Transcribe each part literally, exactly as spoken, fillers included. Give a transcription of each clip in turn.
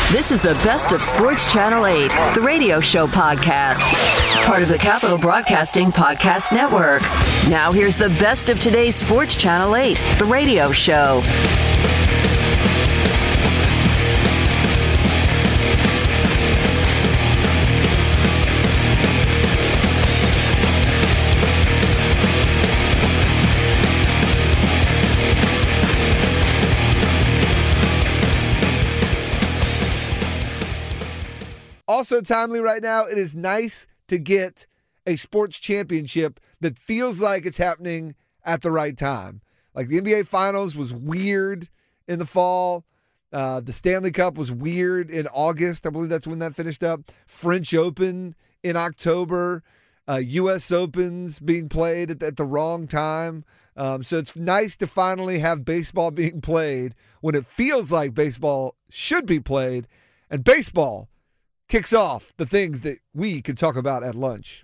This is the Best of Sports Channel eight, the radio show podcast. Part of the Capital Broadcasting Podcast Network. Now here's the best of today's Sports Channel eight, the radio show. Also timely right now, it is nice to get a sports championship that feels like it's happening at the right time. Like the N B A Finals was weird in the fall. Uh, the Stanley Cup was weird in August. I believe that's when that finished up. French Open in October. Uh, U S Opens being played at, at the wrong time. Um, so it's nice to finally have baseball being played when it feels like baseball should be played. And baseball kicks off the things that we could talk about at lunch.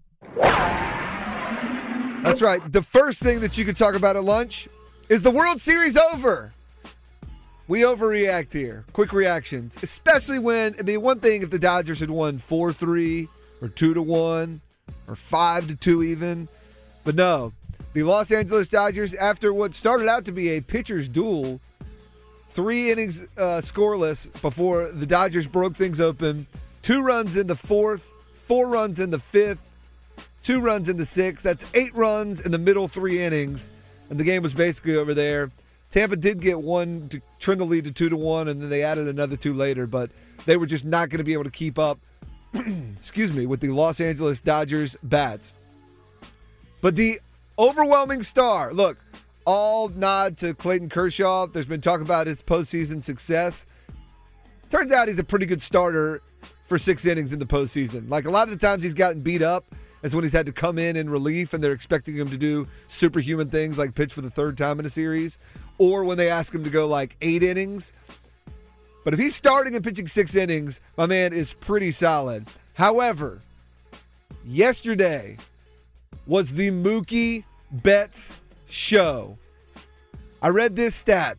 That's right. The first thing that you could talk about at lunch is the World Series over. We overreact here. Quick reactions, especially when, I mean, one thing if the Dodgers had won four three or two to one or five to two even. But no, the Los Angeles Dodgers, after what started out to be a pitcher's duel, Three innings uh, scoreless before the Dodgers broke things open. Two runs in the fourth, four runs in the fifth, two runs in the sixth. That's eight runs in the middle three innings, and the game was basically over there. Tampa did get one to trim the lead to two to one, and then they added another two later, but they were just not going to be able to keep up. excuse me, with the Los Angeles Dodgers bats. But the overwhelming star, look. All nod to Clayton Kershaw. There's been talk about his postseason success. Turns out he's a pretty good starter for six innings in the postseason. Like a lot of the times he's gotten beat up, it's when he's had to come in in relief and they're expecting him to do superhuman things like pitch for the third time in a series, or when they ask him to go like eight innings. But if he's starting and pitching six innings, my man is pretty solid. However, yesterday was the Mookie Betts show. I read this stat.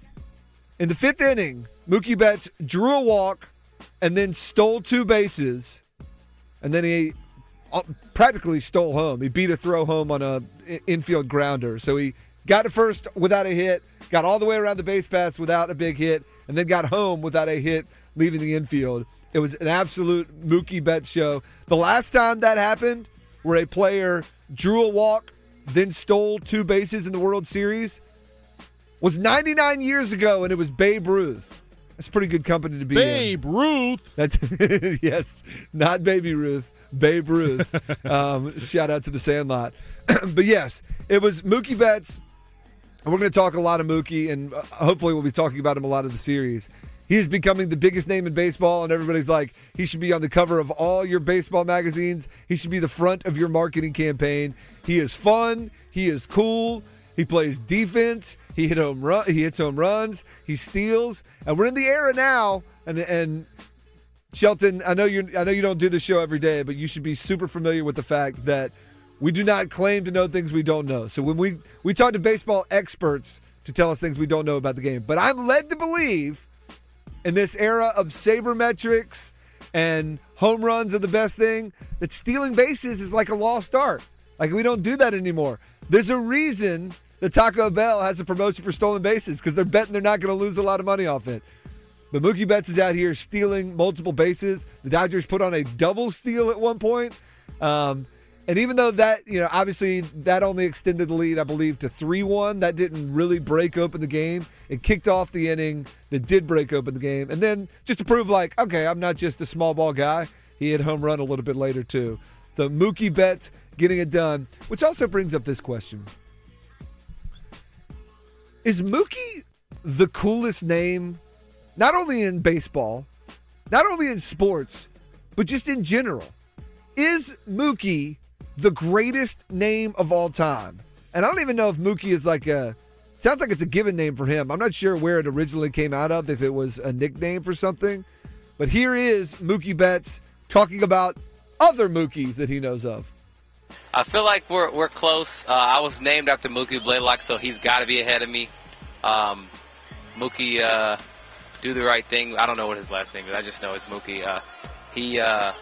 In the fifth inning, Mookie Betts drew a walk and then stole two bases, and then he practically stole home. He beat a throw home on a infield grounder. So he got to first without a hit, got all the way around the base paths without a big hit, and then got home without a hit leaving the infield. It was an absolute Mookie Betts show. The last time that happened, where a player drew a walk, then stole two bases in the World Series, was ninety-nine years ago, and it was Babe Ruth. That's pretty good company to be Babe in. Ruth. That's yes, not Baby Ruth, Babe Ruth. um, shout out to the Sandlot. But yes, it was Mookie Betts. And we're going to talk a lot of Mookie, and hopefully we'll be talking about him a lot of the series. He is becoming the biggest name in baseball, and everybody's like, he should be on the cover of all your baseball magazines. He should be the front of your marketing campaign. He is fun. He is cool. He plays defense. He hit home run. He hits home runs. He steals. And we're in the era now. And and Shelton, I know you. I know you don't do this show every day, but you should be super familiar with the fact that we do not claim to know things we don't know. So when we we talk to baseball experts to tell us things we don't know about the game, but I'm led to believe, in this era of sabermetrics and home runs are the best thing, that stealing bases is like a lost art. Like, we don't do that anymore. There's a reason that Taco Bell has a promotion for stolen bases, because they're betting they're not going to lose a lot of money off it. But Mookie Betts is out here stealing multiple bases. The Dodgers put on a double steal at one point. Um, and even though that, you know, obviously that only extended the lead, I believe, to three one, that didn't really break open the game. It kicked off the inning that did break open the game. And then just to prove, like, okay, I'm not just a small ball guy, he hit home run a little bit later too. So Mookie Betts getting it done, which also brings up this question. Is Mookie the coolest name, not only in baseball, not only in sports, but just in general? Is Mookie the greatest name of all time? And I don't even know if Mookie is like a, sounds like it's a given name for him. I'm not sure where it originally came out of, if it was a nickname for something. But here is Mookie Betts talking about other Mookies that he knows of. I feel like we're we're close. Uh, I was named after Mookie Blaylock, so he's got to be ahead of me. Um, Mookie, uh, do the right thing. I don't know what his last name is. I just know it's Mookie. Uh, he uh,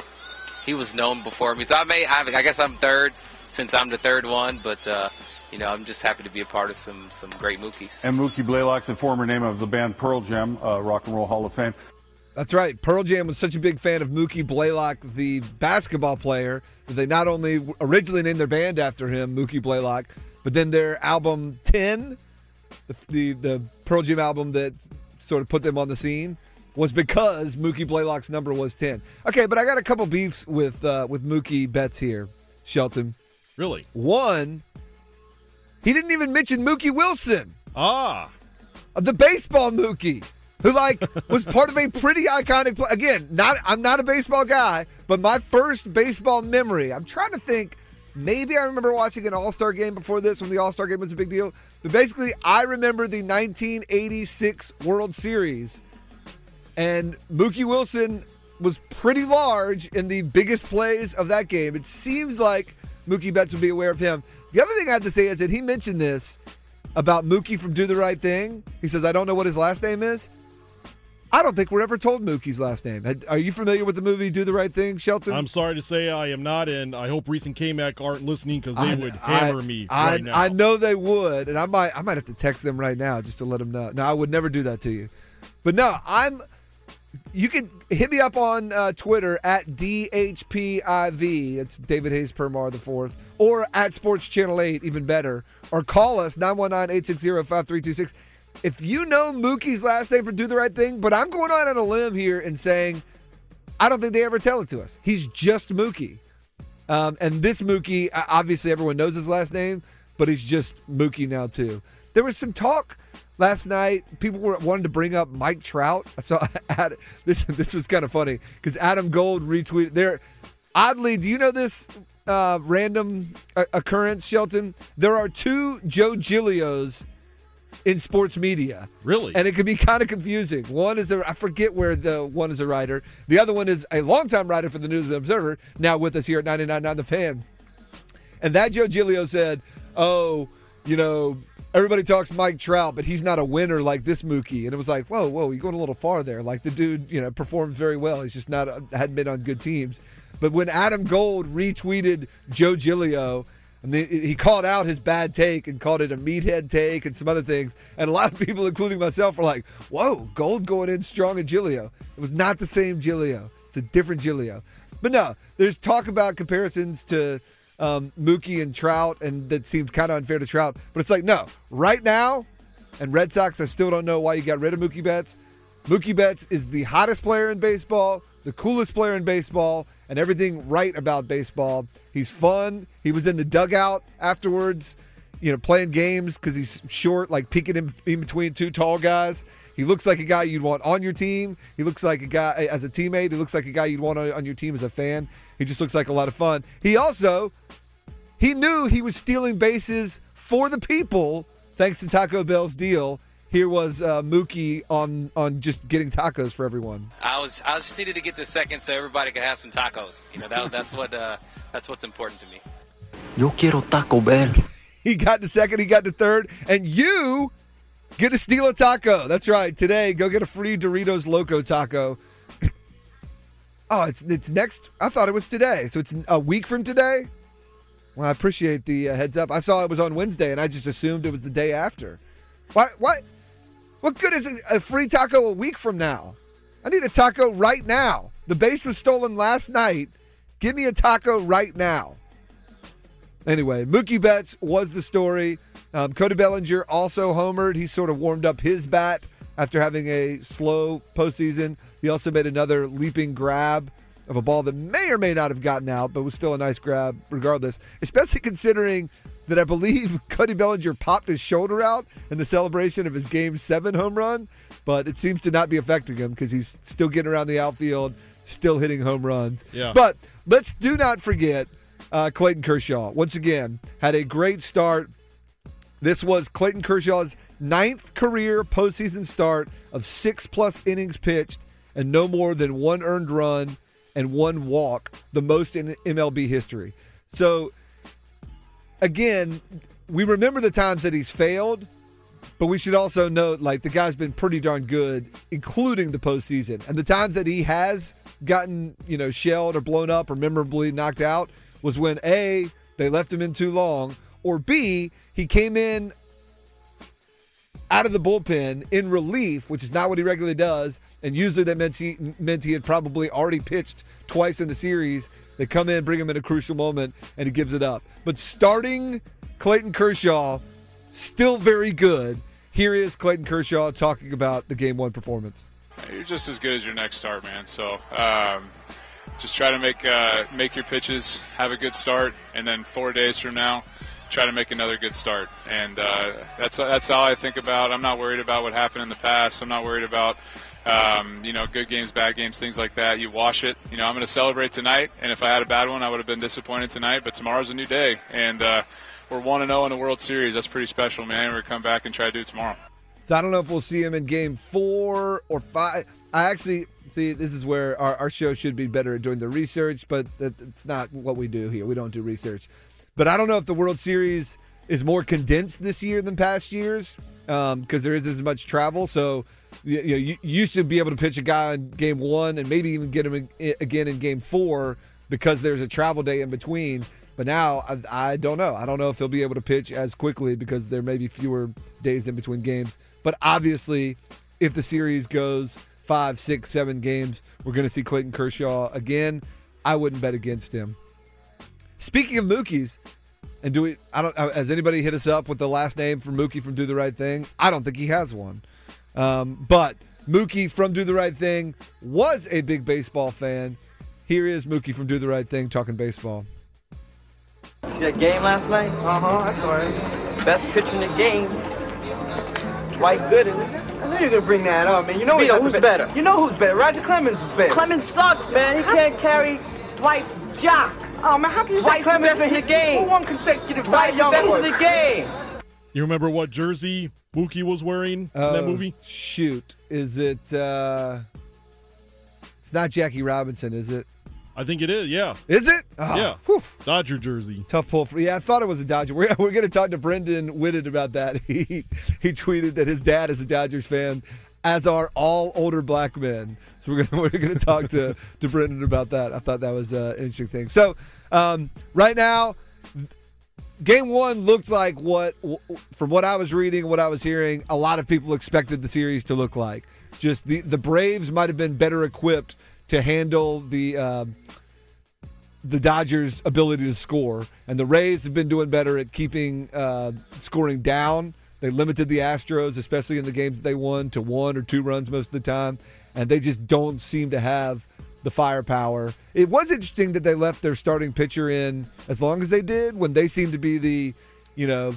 he was known before me, so I may. I, I guess I'm third since I'm the third one, but. Uh, You know, I'm just happy to be a part of some some great Mookies. And Mookie Blaylock, the former name of the band Pearl Jam, uh, Rock and Roll Hall of Fame. That's right. Pearl Jam was such a big fan of Mookie Blaylock, the basketball player, that they not only originally named their band after him, Mookie Blaylock, but then their album ten, the, the, the Pearl Jam album that sort of put them on the scene, was because Mookie Blaylock's number was ten. Okay, but I got a couple beefs with uh, with Mookie Betts here, Shelton. Really? One, he didn't even mention Mookie Wilson. Ah. Of the baseball Mookie, who like was part of a pretty iconic play. Again, not I'm not a baseball guy, but my first baseball memory, I'm trying to think, maybe I remember watching an All-Star game before this when the All-Star game was a big deal. But basically, I remember the nineteen eighty-six World Series, and Mookie Wilson was pretty large in the biggest plays of that game. It seems like Mookie Betts would be aware of him. The other thing I have to say is that he mentioned this about Mookie from Do the Right Thing. He says, I don't know what his last name is. I don't think we're ever told Mookie's last name. Are you familiar with the movie Do the Right Thing, Shelton? I'm sorry to say I am not, and I hope Reese and K-Mac aren't listening because they I, would hammer I, me I, right now. I know they would, and I might I might have to text them right now just to let them know. No, I would never do that to you. But no, I'm you can hit me up on uh, Twitter at D H P I V. It's David Hayes Permar the fourth. Or at Sports Channel eight, even better. Or call us, nine one nine, eight six zero, five three two six. If you know Mookie's last name for Do the Right Thing, but I'm going out on a limb here and saying I don't think they ever tell it to us. He's just Mookie. Um, and this Mookie, obviously everyone knows his last name, but he's just Mookie now too. There was some talk last night. People were wanted to bring up Mike Trout. I saw this. This was kind of funny because Adam Gold retweeted there. Oddly, do you know this uh, random uh, occurrence, Shelton? There are two Joe Gilios in sports media. Really? And it can be kind of confusing. One is a, I forget where the one is a writer. The other one is a longtime writer for the News and Observer, now with us here at ninety-nine point nine The Fan. And that Joe Gilio said, oh, you know, everybody talks Mike Trout, but he's not a winner like this Mookie. And it was like, whoa, whoa, you're going a little far there. Like the dude, you know, performs very well. He's just not, hadn't been on good teams. But when Adam Gold retweeted Joe Gilio, and he called out his bad take and called it a meathead take and some other things. And a lot of people, including myself, were like, whoa, Gold going in strong at Gilio. It was not the same Gilio. It's a different Gilio. But no, there's talk about comparisons to um, Mookie and Trout, and that seemed kind of unfair to Trout. But it's like, no, right now, and Red Sox, I still don't know why you got rid of Mookie Betts. Mookie Betts is the hottest player in baseball, the coolest player in baseball, and everything right about baseball. He's fun. He was in the dugout afterwards, you know, playing games because he's short, like peeking in, in between two tall guys. He looks like a guy you'd want on your team. He looks like a guy as a teammate. He looks like a guy you'd want on, on your team as a fan. He just looks like a lot of fun. He also, he knew he was stealing bases for the people thanks to Taco Bell's deal. Here was uh, Mookie on on just getting tacos for everyone. I was I was just needed to get to second so everybody could have some tacos. You know, that that's what uh, that's what's important to me. Yo quiero Taco Bell. He got to second, he got to third, and you get to steal a taco. That's right. Today, go get a free Doritos Loco taco. Oh, it's it's next. I thought it was today, so it's a week from today. Well, I appreciate the uh, heads up. I saw it was on Wednesday, and I just assumed it was the day after. What? What? What good is a free taco a week from now? I need a taco right now. The base was stolen last night. Give me a taco right now. Anyway, Mookie Betts was the story. Um, Cody Bellinger also homered. He sort of warmed up his bat after having a slow postseason. He also made another leaping grab of a ball that may or may not have gotten out, but was still a nice grab regardless, especially considering that I believe Cody Bellinger popped his shoulder out in the celebration of his Game seven home run, but it seems to not be affecting him because he's still getting around the outfield, still hitting home runs. Yeah. But let's do not forget uh, Clayton Kershaw. Once again, had a great start. This was Clayton Kershaw's ninth career postseason start of six-plus innings pitched and no more than one earned run and one walk, the most in M L B history. So, again, we remember the times that he's failed, But we should also note, like, the guy's been pretty darn good, including the postseason. And the times that he has gotten, you know, shelled or blown up or memorably knocked out was when, A, they left him in too long, or B, he came in out of the bullpen in relief, which is not what he regularly does, and usually that meant he, meant he had probably already pitched twice in the series. They come in, bring him in a crucial moment, and he gives it up. But starting Clayton Kershaw, still very good. Here is Clayton Kershaw talking about the game one performance. You're just as good as your next start, man. So um, just try to make uh, make your pitches, have a good start, and then four days from now, try to make another good start. And uh, that's that's all I think about. I'm not worried about what happened in the past. I'm not worried about um, you know good games, bad games, things like that. You wash it. You know I'm going to celebrate tonight, and if I had a bad one, I would have been disappointed tonight. But tomorrow's a new day, and uh, we're one and oh in the World Series. That's pretty special, man. We're going to come back and try to do it tomorrow. So I don't know if we'll see him in game four or five. I actually, see, this is where our, our show should be better at doing the research, but it's not what we do here. We don't do research. But I don't know if the World Series is more condensed this year than past years because um, there isn't as much travel. So you, know, you, you should be able to pitch a guy in game one and maybe even get him in, again in game four because there's a travel day in between. But now, I, I don't know. I don't know if he'll be able to pitch as quickly because there may be fewer days in between games. But obviously, if the series goes five, six, seven games, we're going to see Clayton Kershaw again. I wouldn't bet against him. Speaking of Mookies, and do we? I don't. Has anybody hit us up with the last name for Mookie from Do the Right Thing? I don't think he has one. Um, but Mookie from Do the Right Thing was a big baseball fan. Here is Mookie from Do the Right Thing talking baseball. See that game last night? Uh-huh, that's all right. Best pitcher in the game. Dwight Gooden. I knew you were going to bring that up, man. You know Vito, who's be- better? You know who's better. Roger Clemens is better. Clemens sucks, man. He can't carry Dwight's jock. Oh, man, how can you Dwight's say Clemens the best in the game? Who won consecutive Cy Young Awards? Dwight's the best in the game. You remember what jersey Mookie was wearing uh, in that movie? Shoot. Is it, uh... It's not Jackie Robinson, is it? I think it is, yeah. Is it? Oh, yeah. Whew. Dodger jersey. Tough pull. For, yeah, I thought it was a Dodger. We're, we're going to talk to Brendan Whitted about that. He he tweeted that his dad is a Dodgers fan, as are all older black men. So we're going we're going to talk to to Brendan about that. I thought that was uh, an interesting thing. So um, right now, game one looked like what, from what I was reading, what I was hearing, a lot of people expected the series to look like. Just the the Braves might have been better equipped to handle the uh, the Dodgers' ability to score. And the Rays have been doing better at keeping uh, scoring down. They limited the Astros, especially in the games that they won, to one or two runs most of the time. And they just don't seem to have the firepower. It was interesting that they left their starting pitcher in as long as they did when they seemed to be the, you know,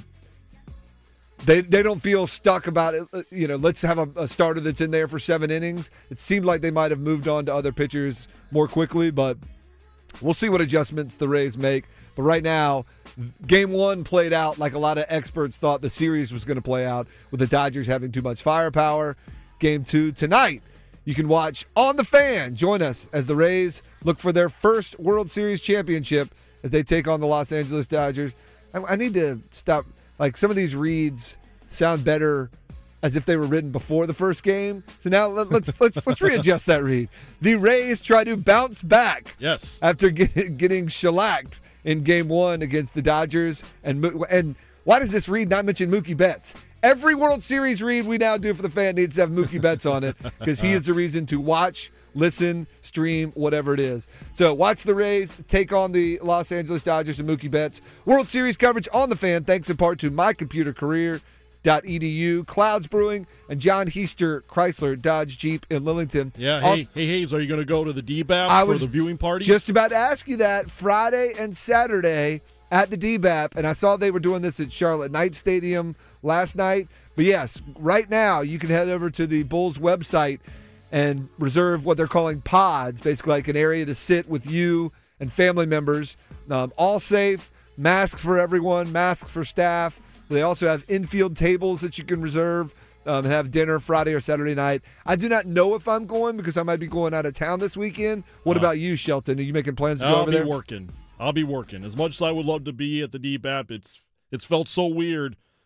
They they don't feel stuck about it. You know, let's have a, a starter that's in there for seven innings. It seemed like they might have moved on to other pitchers more quickly, but we'll see what adjustments the Rays make. But right now, game one played out like a lot of experts thought the series was going to play out, with the Dodgers having too much firepower. Game two tonight, you can watch on The Fan. Join us as the Rays look for their first World Series championship as they take on the Los Angeles Dodgers. I, I need to stop. Like, some of these reads sound better as if they were written before the first game. So now let, let's let's let's readjust that read. The Rays try to bounce back. Yes. After get, getting shellacked in game one against the Dodgers. And and why does this read not mention Mookie Betts? Every World Series read we now do for The Fan needs to have Mookie Betts on it because he is the reason to watch, listen, stream, whatever it is. So watch the Rays take on the Los Angeles Dodgers and Mookie Betts. World Series coverage on The Fan, thanks in part to my computer career dot e d u, Clouds Brewing, and John Heister Chrysler Dodge Jeep in Lillington. Yeah, hey, Off- hey, Hayes, are you going to go to the D B A P I for was the viewing party? Just about to ask you that. Friday and Saturday at the D B A P, and I saw they were doing this at Charlotte Knight Stadium last night. But yes, right now you can head over to the Bulls website and reserve what they're calling pods, basically like an area to sit with you and family members. Um, all safe, masks for everyone, masks for staff. They also have infield tables that you can reserve um, and have dinner Friday or Saturday night. I do not know if I'm going because I might be going out of town this weekend. What uh, about you, Shelton? Are you making plans to go I'll over be there? working. I'll be working. As much as I would love to be at the D B A P, it's it's felt so weird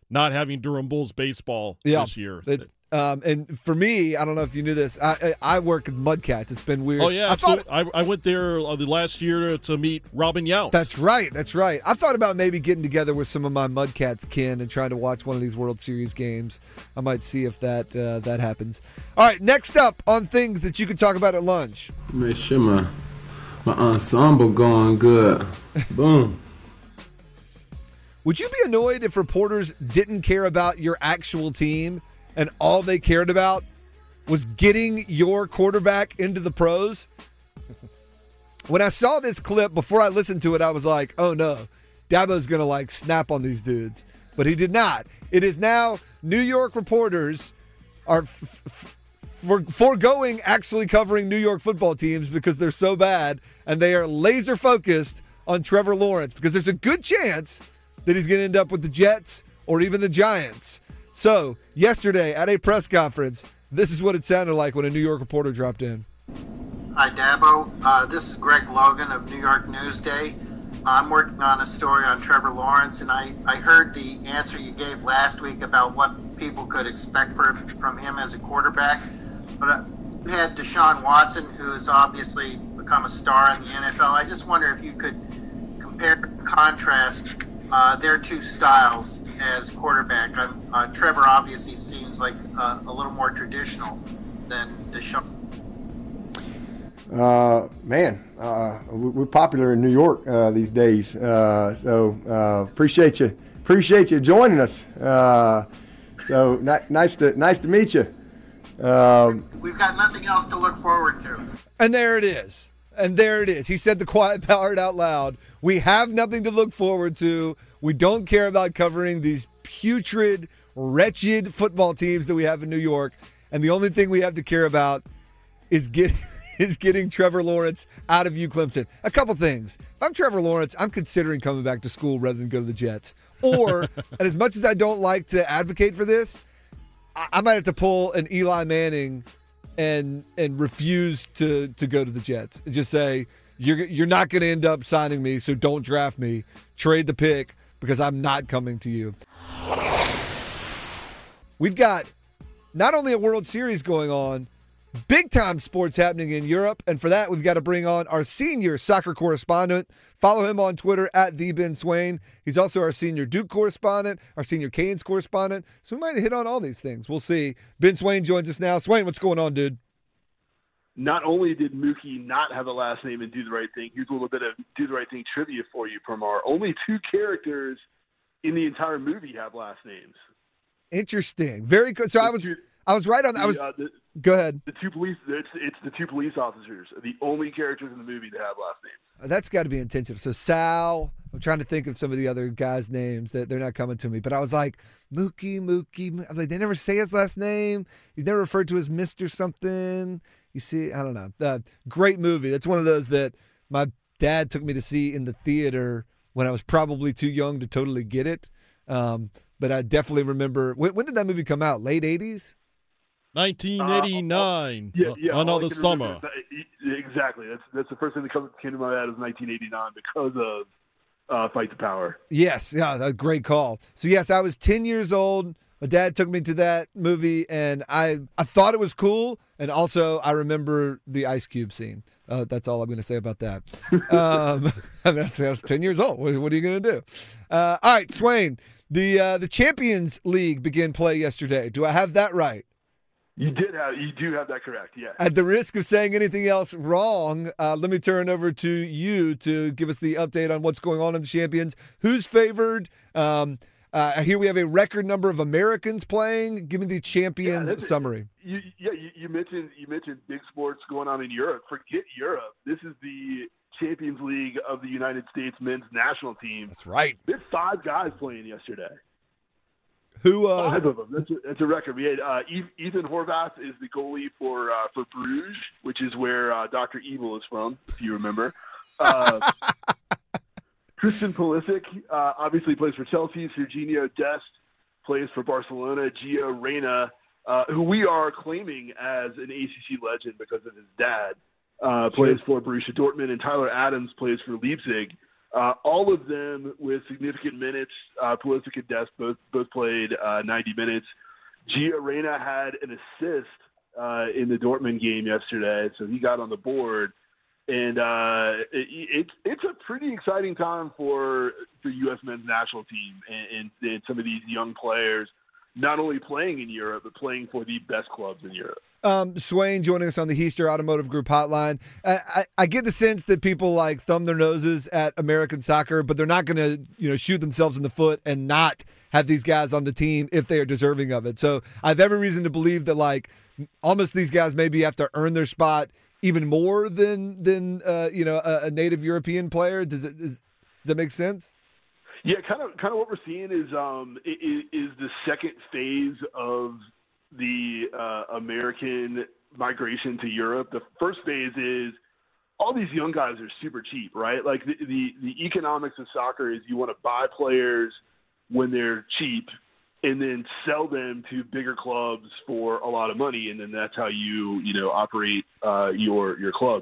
not having Durham Bulls baseball yeah, this year. It, um, and for me, I don't know if you knew this. I I, I work with Mudcats. It's been weird. Oh yeah, I thought I, I went there uh, the last year to meet Robin Yount. That's right. That's right. I thought about maybe getting together with some of my Mudcats kin and trying to watch one of these World Series games. I might see if that uh, that happens. All right, next up on things that you can talk about at lunch. Make sure my my ensemble going good. Boom. Would you be annoyed if reporters didn't care about your actual team and all they cared about was getting your quarterback into the pros? When I saw this clip, before I listened to it, I was like, oh no, Dabo's going to like snap on these dudes. But he did not. It is now New York reporters are f- f- for foregoing actually covering New York football teams because they're so bad, and they are laser focused on Trevor Lawrence because there's a good chance that he's going to end up with the Jets or even the Giants. So, yesterday at a press conference, this is what it sounded like when a New York reporter dropped in. Hi, Dabo. Uh, this is Greg Logan of New York Newsday. I'm working on a story on Trevor Lawrence, and I, I heard the answer you gave last week about what people could expect for, from him as a quarterback. But we had Deshaun Watson, who has obviously become a star in the N F L. I just wonder if you could compare and contrast uh, their two styles as quarterback. Uh, Trevor obviously seems like uh, a little more traditional than Deshaun. Uh, man, uh, we're popular in New York uh, these days, uh, so uh, appreciate you, appreciate you joining us. Uh, so ni- nice to nice to meet you. Um, We've got nothing else to look forward to. And there it is. And there it is. He said the quiet part out loud. We have nothing to look forward to. We don't care about covering these putrid, wretched football teams that we have in New York. And the only thing we have to care about is getting is getting Trevor Lawrence out of U Clemson. A couple things. If I'm Trevor Lawrence, I'm considering coming back to school rather than go to the Jets. Or, and as much as I don't like to advocate for this, I, I might have to pull an Eli Manning and and refuse to to go to the Jets and just say, you're you're not going to end up signing me, so don't draft me. Trade the pick because I'm not coming to you. We've got not only a World Series going on, big-time sports happening in Europe, and for that, we've got to bring on our senior soccer correspondent. Follow him on Twitter at the Ben Swain. He's also our senior Duke correspondent, our senior Canes correspondent, so we might hit on all these things. We'll see. Ben Swain joins us now. Swain, what's going on, dude? Not only did Mookie not have a last name in Do the Right Thing, here's a little bit of Do the Right Thing trivia for you, Permar. Only two characters in the entire movie have last names. Interesting. Very good. So the I was two, I was right on that. I was uh, the, Go ahead. The two police it's it's the two police officers, the only characters in the movie that have last names. That's got to be intentional. So Sal, I'm trying to think of some of the other guys' names that they're not coming to me, but I was like, Mookie, Mookie. I was like, they never say his last name. He's never referred to as Mister something. You see, I don't know. Uh, great movie. That's one of those that my dad took me to see in the theater when I was probably too young to totally get it. Um, but I definitely remember. When, when did that movie come out? Late eighties? nineteen eighty-nine. Uh, yeah, yeah. Another summer. That, exactly. That's that's the first thing that comes came to my head was nineteen eighty-nine because of uh, Fight the Power. Yes, yeah, a great call. So yes, I was ten years old. My dad took me to that movie, and I I thought it was cool, and also I remember the Ice Cube scene. Uh, that's all I'm going to say about that. um, I, mean, I was ten years old. What, what are you going to do? Uh, all right, Swain. The uh, the Champions League began play yesterday. Do I have that right? You did have, you do have that correct, yes. At the risk of saying anything else wrong, uh, let me turn over to you to give us the update on what's going on in the Champions. Who's favored? Um, uh, here we have a record number of Americans playing. Give me the Champions yeah, summary. You, yeah, you, you mentioned you mentioned big sports going on in Europe. Forget Europe. This is the Champions League of the United States men's national team. That's right. There's five guys playing yesterday. Who? Uh, Five of them. That's a, that's a record. We had uh, Ethan Horvath is the goalie for uh, for Bruges, which is where uh, Doctor Evil is from, if you remember. Uh, Christian Pulisic uh, obviously plays for Chelsea. Serginho Dest plays for Barcelona. Gio Reyna, uh, who we are claiming as an A C C legend because of his dad, uh, plays for Borussia Dortmund. And Tyler Adams plays for Leipzig. Uh, all of them with significant minutes. Uh, Pulisic and Dest both both played uh, ninety minutes. Gio Reyna had an assist uh, in the Dortmund game yesterday, so he got on the board. And uh, it, it's it's a pretty exciting time for the U S men's national team and, and, and some of these young players, not only playing in Europe, but playing for the best clubs in Europe. Um, Swain joining us on the Heister Automotive Group hotline. I, I, I get the sense that people like thumb their noses at American soccer, but they're not going to you know shoot themselves in the foot and not have these guys on the team if they are deserving of it. So I have every reason to believe that like almost these guys maybe have to earn their spot even more than than uh, you know a, a native European player. Does it is, does that make sense? Yeah, kind of kind of what we're seeing is um is, is the second phase of the uh, American migration to Europe. The first phase is all these young guys are super cheap, right? Like the the, the economics of soccer is you want to buy players when they're cheap and then sell them to bigger clubs for a lot of money, and then that's how you, you know, operate uh, your your club.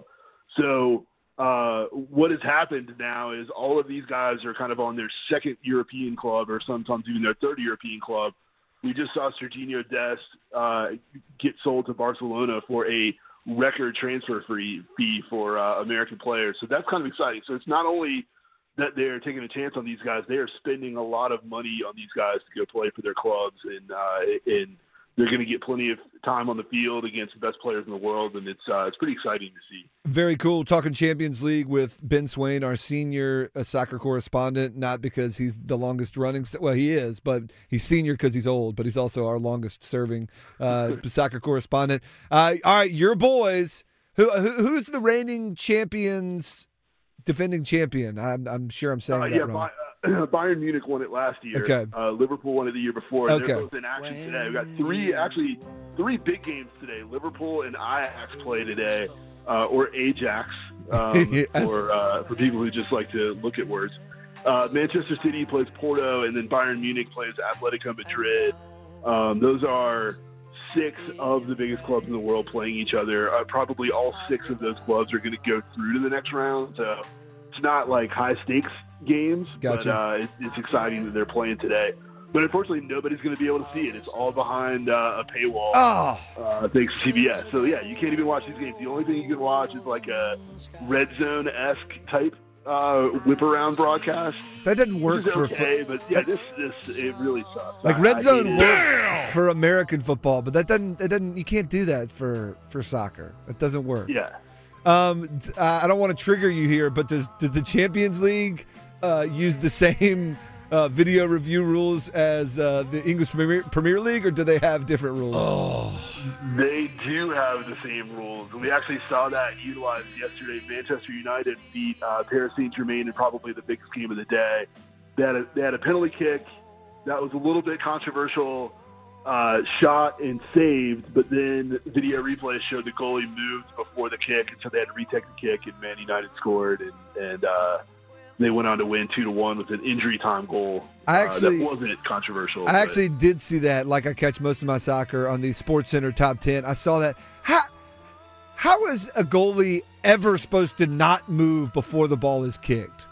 So uh, what has happened now is all of these guys are kind of on their second European club or sometimes even their third European club. We just saw Serginho Dest uh, get sold to Barcelona for a record transfer fee fee for uh, American players. So that's kind of exciting. So it's not only that they're taking a chance on these guys, they are spending a lot of money on these guys to go play for their clubs, and uh, and they're going to get plenty of time on the field against the best players in the world, and it's uh, it's pretty exciting to see. Very cool. Talking Champions League with Ben Swain, our senior uh, soccer correspondent, not because he's the longest running, well, he is, but he's senior because he's old, but he's also our longest serving uh, soccer correspondent. Uh, all right, your boys, who, who who's the reigning champions? Defending champion. I'm, I'm sure I'm saying uh, that yeah, wrong. By, uh, Bayern Munich won it last year. Okay. Uh, Liverpool won it the year before. Okay. They're both in action today. We've got three, actually, three big games today. Liverpool and Ajax play today, uh, or Ajax, um, for uh, for people who just like to look at words. Uh, Manchester City plays Porto, and then Bayern Munich plays Atletico Madrid. Um, those are six of the biggest clubs in the world playing each other. Uh, probably all six of those clubs are going to go through to the next round. So it's not like high stakes games, Gotcha. but uh, it, it's exciting that they're playing today. But unfortunately, nobody's going to be able to see it. It's all behind uh, a paywall, oh. uh, thanks to C B S. So yeah, you can't even watch these games. The only thing you can watch is like a Red Zone-esque type uh, whip around broadcast. That doesn't work Which is for okay, fo- but yeah, this this it really sucks. Like I- Red I Zone hate it. works for American football, but that doesn't. That doesn't. You can't do that for for soccer. It doesn't work. Yeah. Um, d- uh, I don't want to trigger you here, but does does the Champions League uh, use the same uh, video review rules as uh, the English Premier, Premier League, or do they have different rules? Oh. They do have the same rules. We actually saw that utilized yesterday. Manchester United beat uh, Paris Saint-Germain in probably the biggest game of the day. They had a, they had a penalty kick that was a little bit controversial, uh, shot and saved, but then video replay showed the goalie moved before the kick, and so they had to retake the kick, and Man United scored, and, and uh, they went on to win two to one with an injury time goal. I actually- uh, that wasn't controversial. I but- actually did see that. Like I catch most of my soccer on the Sports Center top ten. I saw that. How how is a goalie ever supposed to not move before the ball is kicked?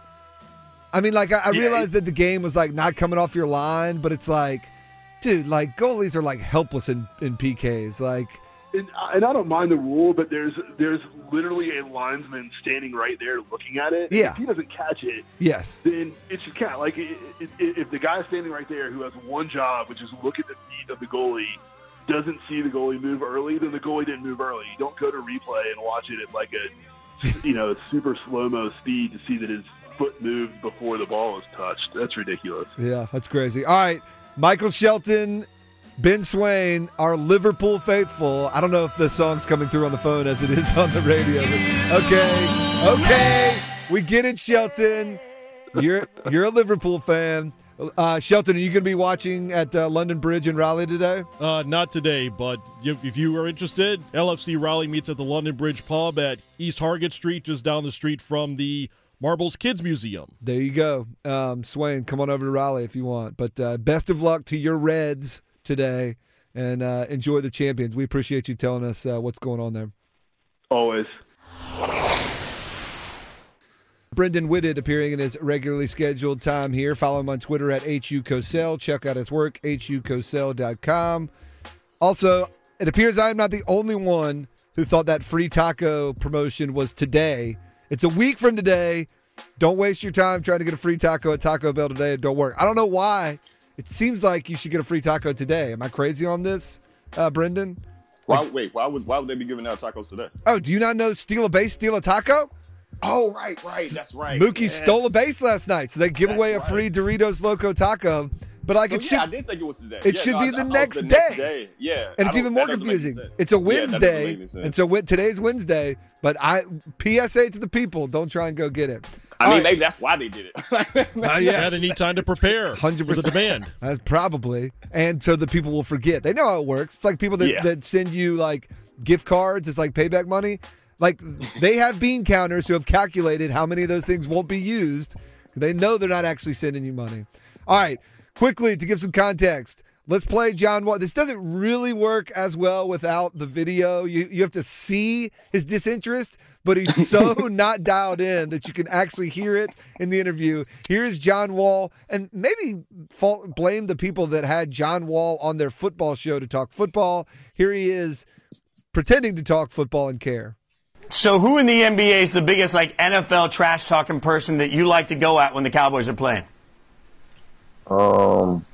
I mean, like I, I Yeah, realized that the game was like not coming off your line, but it's like, dude, like goalies are like helpless in, in P Ks. Like, And, and I don't mind the rule, but there's there's literally a linesman standing right there looking at it. Yeah. If he doesn't catch it, yes, then it should count. Like it, it, it, if the guy standing right there who has one job, which is look at the feet of the goalie, doesn't see the goalie move early, then the goalie didn't move early. You don't go to replay and watch it at like a you know super slow mo speed to see that his foot moved before the ball was touched. That's ridiculous. yeah, that's crazy. All right, Michael Shelton, Ben Swain, our Liverpool faithful. I don't know if the song's coming through on the phone as it is on the radio. But okay, okay, we get it, Shelton. You're you're a Liverpool fan. Uh, Shelton, are you going to be watching at uh, London Bridge in Raleigh today? Uh, not today, but if, if you are interested, L F C Raleigh meets at the London Bridge Pub at East Hargett Street, just down the street from the Marbles Kids Museum. There you go. Um, Swain, come on over to Raleigh if you want. But uh, best of luck to your Reds today, and uh, enjoy the champions. We appreciate you telling us uh, what's going on there. Always. Brendan Whitted appearing in his regularly scheduled time here. Follow him on Twitter at H U Cosell. Check out his work, H U Cosell dot com. Also, it appears I am not the only one who thought that free taco promotion was today. It's a week from today. Don't waste your time trying to get a free taco at Taco Bell today. It don't work. I don't know why. It seems like you should get a free taco today. Am I crazy on this, uh, Brendan? Why, wait, why would why would they be giving out tacos today? Oh, do you not know steal a base, steal a taco? Oh, right, right. That's right. Mookie yes. stole a base last night, so they give That's away a right. free Doritos Loco taco. But like so, it yeah, should, I did think it was today. It yeah, should no, be I, the, I next, the day. next day. Yeah, and it's even more confusing. It's a Wednesday, yeah, and so today's Wednesday. But I P S A to the people: don't try and go get it. I All mean, right. maybe that's why they did it. Uh, yes. You had to need time to prepare. Hundred for the percent demand. That's probably, and so the people will forget. They know how it works. It's like people that, Yeah. that send you like gift cards. It's like payback money. Like they have bean counters who have calculated how many of those things won't be used. They know they're not actually sending you money. All right, quickly to give some context. Let's play John Wall. This doesn't really work as well without the video. You you have to see his disinterest, but he's so not dialed in that you can actually hear it in the interview. Here's John Wall, and maybe fault, blame the people that had John Wall on their football show to talk football. Here he is pretending to talk football and care. So who in the N B A is the biggest like N F L trash talking person that you like to go at when the Cowboys are playing? Um,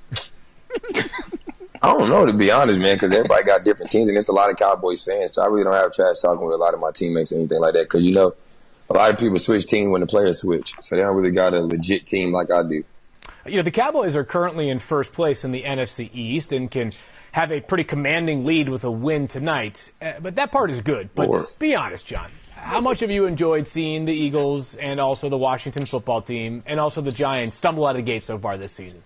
I don't know, to be honest, man, because everybody got different teams, and it's a lot of Cowboys fans, so I really don't have trash talking with a lot of my teammates or anything like that, because, you know, a lot of people switch teams when the players switch, so they don't really got a legit team like I do. You know, the Cowboys are currently in first place in the N F C East and can have a pretty commanding lead with a win tonight, uh, but that part is good. But Four. Be honest, John, how much have you enjoyed seeing the Eagles and also the Washington football team and also the Giants stumble out of the gate so far this season?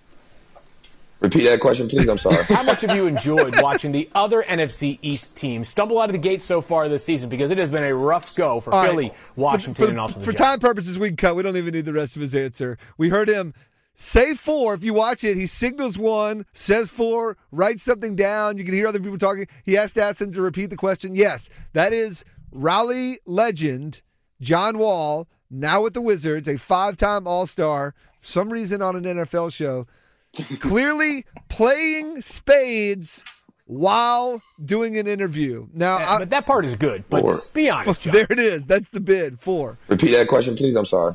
Repeat that question, please. I'm sorry. How much have you enjoyed watching the other N F C East teams stumble out of the gate so far this season? Because it has been a rough go for All Philly, right. Washington, for, for, and also the For Giants. time purposes, we can cut. We don't even need the rest of his answer. We heard him say four. If you watch it, he signals one, says four, writes something down. You can hear other people talking. He has to ask them to repeat the question. Yes, that is Raleigh legend John Wall, now with the Wizards, a five-time All-Star, for some reason on an N F L show, clearly playing spades while doing an interview. Now, Yeah, I, but that part is good. But Four. be honest, John. there it is. That's the bid. Four. Repeat that question, please. I'm sorry.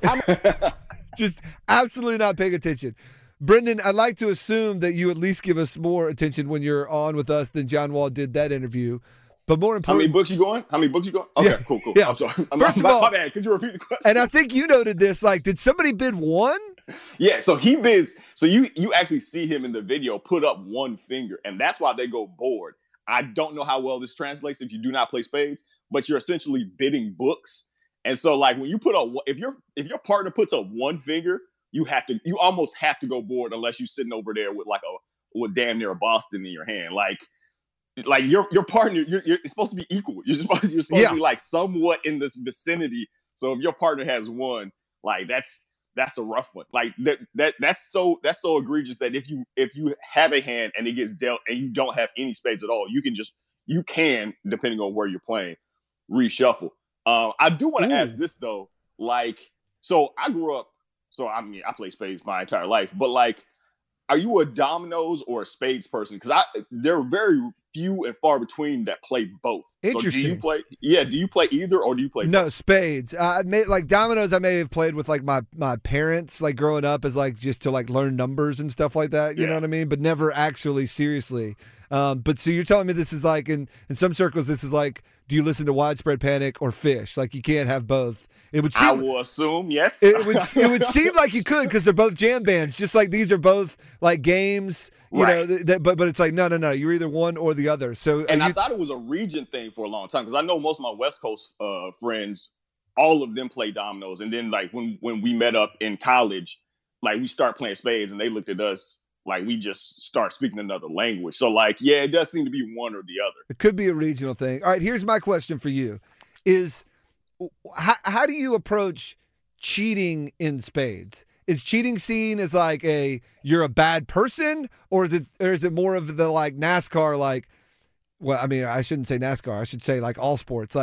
Just absolutely not paying attention. Brendan, I'd like to assume that you at least give us more attention when you're on with us than John Wall did that interview. But more How important, many books you going? How many books you going? Okay, Yeah. cool, cool. Yeah. I'm sorry. I'm, First of my, all- my bad. Could you repeat the question? and I think you noted this, like, did somebody bid one? Yeah, so he bids. So you you actually see him in the video put up one finger, and that's why they go bored. I don't know how well this translates if you do not play spades, but you're essentially bidding books. And so, like, when you put up, if your if your partner puts up one finger, you have to, you almost have to go board unless you're sitting over there with like a with damn near a Boston in your hand, like. Like your your partner, you're, you're it's supposed to be equal. You're supposed you're supposed Yeah. to be like somewhat in this vicinity. So if your partner has one, like that's that's a rough one. Like that that that's so that's so egregious that if you if you have a hand and it gets dealt and you don't have any spades at all, you can just you can, depending on where you're playing, reshuffle. Um, I do want to ask this though, like, so I grew up, so I mean I played spades my entire life, but like, are you a dominoes or a spades person? Because I they're very few and far between that play both. So Interesting. do you play? Yeah. Do you play either, or do you play? No, both? spades. Uh, I may, like dominoes, I may have played with like my my parents, like growing up, as like just to like learn numbers and stuff like that. You Yeah. know what I mean? But never actually seriously. Um, but so you're telling me this is like in in some circles, this is like, do you listen to Widespread Panic or Fish? Like you can't have both. It would seem. I will assume yes. It would it would seem like you could because they're both jam bands. Just like these are both like games, you know. Right. Th- th- but but it's like no no no. You're either one or the other. So And are I you- thought it was a region thing for a long time because I know most of my West Coast uh, friends, all of them play dominoes. And then like when when we met up in college, like we start playing spades, and they looked at us like we just start speaking another language. So like yeah, it does seem to be one or the other. It could be a regional thing. All right, here's my question for you: Is how, how do you approach cheating in spades? Is cheating seen as like a you're a bad person, or is it or is it more of the like NASCAR like? Well, I mean, I shouldn't say NASCAR. I should say like all sports. Like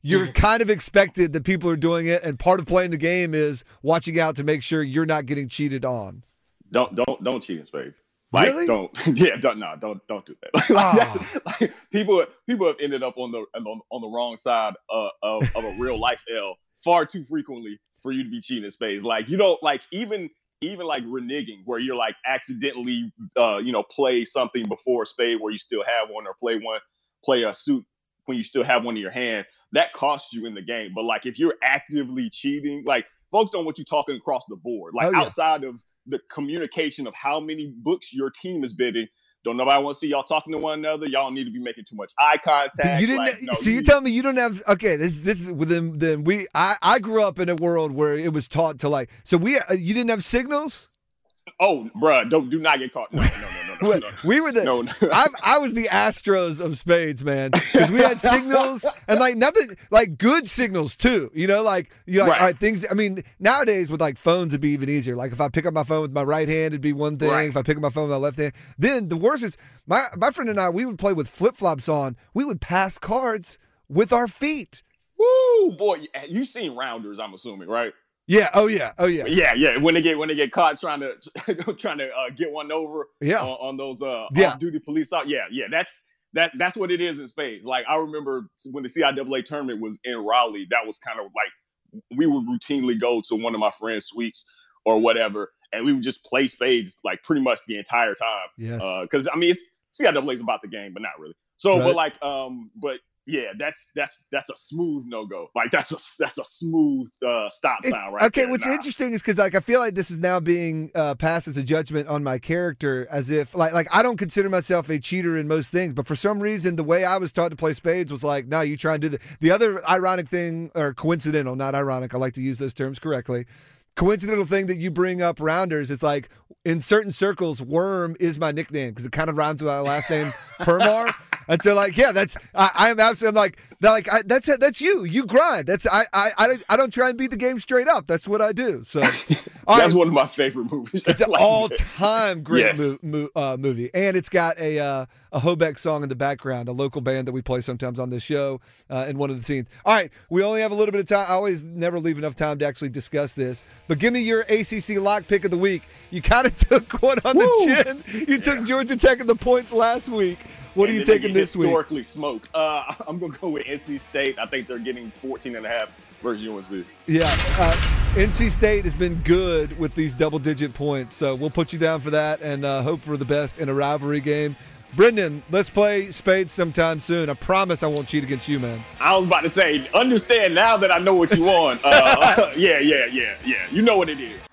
you're kind of expected that people are doing it, and part of playing the game is watching out to make sure you're not getting cheated on. Don't don't don't cheat in spades. Like, really? Don't. Yeah. Don't. No. Don't. Don't do that. Like, that's, like, people. People have ended up on the on, on the wrong side uh, of of a real life L far too frequently for you to be cheating in spades. Like, you don't like even even like reneging, where you're like accidentally uh, you know play something before a spade where you still have one, or play one play a suit when you still have one in your hand. That costs you in the game. But like if you're actively cheating, like. Folks don't want you talking across the board. Like, oh, yeah. outside of the communication of how many books your team is bidding, don't nobody want to see y'all talking to one another. Y'all need to be making too much eye contact. You didn't. Like, no, so you you tell me you don't have. Okay, this this is within. Then we. I I grew up in a world where it was taught to like. So we. Uh, you didn't have signals. Oh, bruh, don't do not get caught. No, no, no, no, no. no. We were the. No, no. I I was the Astros of spades, man, because we had signals and like nothing, like good signals too. You know, like you know, like, Right. all right, things. I mean, nowadays with like phones, it'd be even easier. Like if I pick up my phone with my right hand, it'd be one thing. Right. If I pick up my phone with my left hand, then the worst is my my friend and I. We would play with flip flops on. We would pass cards with our feet. Woo, boy, you've seen Rounders, I'm assuming, right? Yeah. Oh yeah. Oh yeah. Yeah, yeah. When they get when they get caught trying to trying to uh, get one over, Yeah. on, on those uh, Yeah. off-duty police. Out, yeah, yeah. That's that. That's what it is in spades. Like I remember when the C I A A tournament was in Raleigh. That was kind of like we would routinely go to one of my friends' suites or whatever, and we would just play spades like pretty much the entire time. Yes. Because I mean, it's, C I A A is about the game, but not really. So, Right. but like, um, but. Yeah, that's that's that's a smooth no go. Like that's a that's a smooth uh, stop sign, right? Okay, there. what's Nah. interesting is because like I feel like this is now being uh, passed as a judgment on my character, as if like like I don't consider myself a cheater in most things, but for some reason the way I was taught to play spades was like, no, you try and do the the other ironic thing, or coincidental, not ironic. I like to use those terms correctly. Coincidental thing that you bring up, Rounders, is like in certain circles, Worm is my nickname because it kind of rhymes with my last name, Permar. And so, like, yeah, that's I, I am absolutely I'm like that. Like, I, that's that's you. You grind. That's I, I I don't- I don't try and beat the game straight up. That's what I do. So, all That's right. one of my favorite movies. It's an Like, all-time great Yes. mo- mo- uh, movie, and it's got a uh, a Hobeck song in the background, a local band that we play sometimes on this show uh, in one of the scenes. All right, we only have a little bit of time. I always never leave enough time to actually discuss this, but give me your A C C lock pick of the week. You kind of took one on Woo! the chin. You took Georgia Tech in the points last week. What are and you then they taking get this week? Historically smoked. Uh, I'm gonna go with N C State. I think they're getting fourteen and a half versus U N C. Yeah, uh, N C State has been good with these double-digit points, so we'll put you down for that and uh, hope for the best in a rivalry game. Brendan, let's play spades sometime soon. I promise I won't cheat against you, man. I was about to say, understand now that I know what you want. Uh, yeah, yeah, yeah, yeah. You know what it is.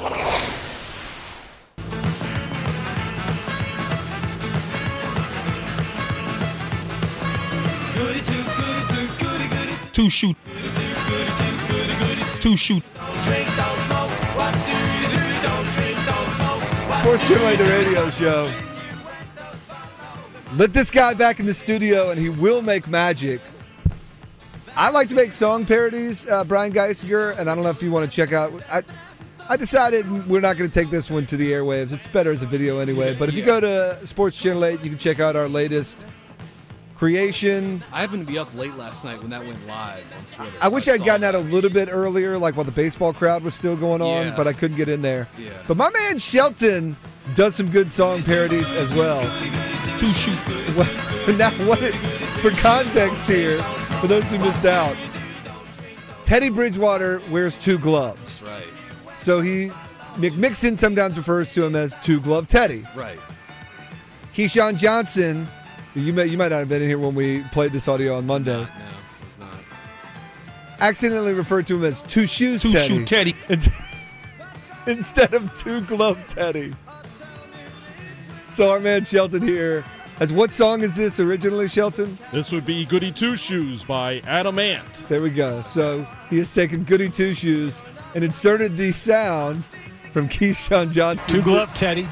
Two shoot. Two shoot. Sports Channel eight, the radio show. Let this guy back in the studio, and he will make magic. I like to make song parodies, uh, Brian Geisinger, and I don't know if you want to check out. I, I decided we're not going to take this one to the airwaves. It's better as a video anyway. But if you go to Sports Channel eight, you can check out our latest creation. I happened to be up late last night when that went live on Twitter. I so wish I'd saw gotten that. out a little bit earlier, like while the baseball crowd was still going on, Yeah. but I couldn't get in there. Yeah. But my man Shelton does some good song parodies as well. Two shoot. Now, what for context here, for those who missed out, Teddy Bridgewater wears two gloves. Right. So he, Nick Mixon sometimes refers to him as Two Glove Teddy. Right. Keyshawn Johnson, you may you might not have been in here when we played this audio on Monday. No, it's not. Accidentally referred to him as Two Shoes Two Teddy. shoot Teddy. Instead of Two Glove Teddy. So our man Shelton here has, what song is this originally, Shelton? This would be Goody Two Shoes by Adam Ant. There we go. So he has taken Goody Two Shoes and inserted the sound from Keyshawn Johnson. Two glove Teddy.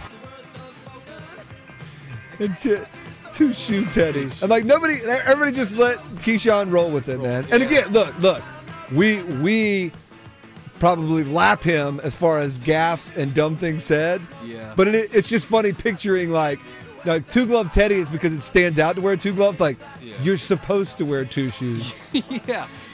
And t- two shoe Teddy. And like nobody, everybody just let Keyshawn roll with it, man. And again, look, look, we we probably lap him as far as gaffes and dumb things said. Yeah. But it, it's just funny picturing like, like two glove Teddy is because it stands out to wear two gloves. Like Yeah. you're supposed to wear two shoes. Yeah.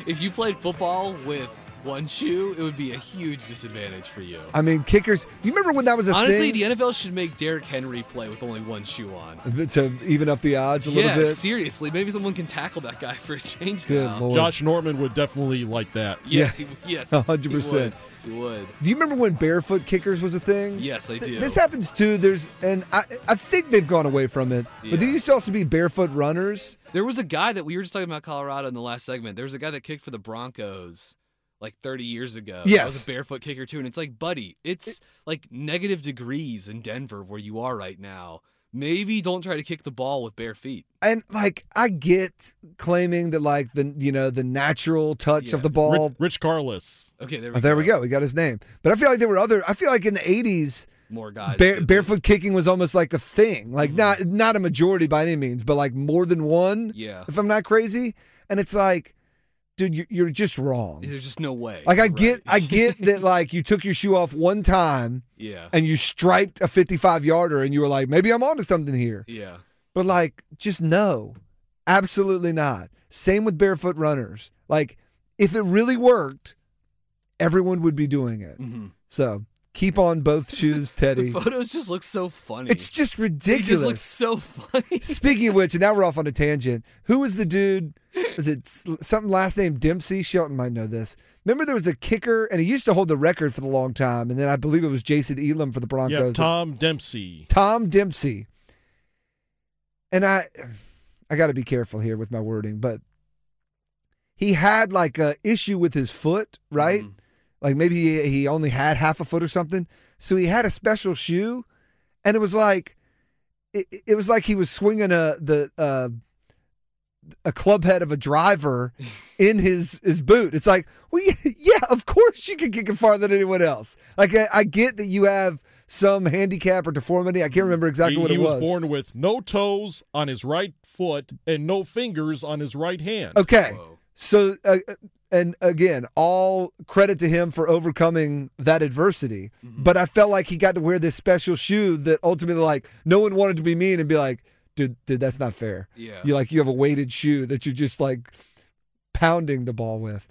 if you played football with one shoe, it would be a huge disadvantage for you. I mean, kickers. Do you remember when that was a Honestly, thing? the N F L should make Derrick Henry play with only one shoe on. To even up the odds a yeah, little bit? seriously. Maybe someone can tackle that guy for a change Good now. Lord. Josh Norman would definitely like that. Yes, Yeah. he, yes, one hundred percent. He would. He would. Do you remember when barefoot kickers was a thing? Yes, I do. Th- This happens too. There's, and I, I think they've gone away from it. Yeah. But there used to also be barefoot runners. There was a guy that we were just talking about Colorado in the last segment. There was a guy that kicked for the Broncos like thirty years ago. Yes. That was a barefoot kicker too. And it's like, buddy, it's like negative degrees in Denver where you are right now. Maybe don't try to kick the ball with bare feet. And like, I get claiming that like the you know the natural touch Yeah. of the ball. Rich, Rich Carlos. Okay, there we Oh, there go. we go. We got his name. But I feel like there were other. I feel like in the eighties, More guys. bare, did barefoot kicking was almost like a thing. Like not not a majority by any means, but like more than one. Yeah. If I'm not crazy, and it's like, dude, you're, you're just wrong. this. There's just no way. Like I Right. get, I get that. Like you took your shoe off one time, Yeah. and you striped a fifty-five yarder, and you were like, maybe I'm onto something here. Yeah. But like, just no, absolutely not. Same with barefoot runners. Like, if it really worked, everyone would be doing it. Mm-hmm. So keep on both shoes, Teddy. The photos just look so funny. It's just It ridiculous. just looks so funny. Speaking of which, and now we're off on a tangent. Who was the dude? Was it s- something last name Dempsey? Shelton might know this. Remember there was a kicker, and he used to hold the record for the long time, and then I believe it was Jason Elam for the Broncos. Yeah, Tom Dempsey. Tom Dempsey. And I I got to be careful here with my wording, but he had like a issue with his foot, right? Mhm. Like maybe he, he only had half a foot or something. So he had a special shoe, and it was like it, it was like he was swinging a the uh, a club head of a driver in his his boot. It's like, well, yeah, of course you can kick it farther than anyone else. Like I, I get that you have some handicap or deformity. I can't remember exactly he, what he it was was. born with no toes on his right foot and no fingers on his right hand. Okay. Whoa. So, uh, and again, all credit to him for overcoming that adversity. Mm-hmm. But I felt like he got to wear this special shoe that ultimately, like, no one wanted to be mean and be like, dude, dude, that's not fair. Yeah. You like, you have a weighted shoe that you're just like pounding the ball with.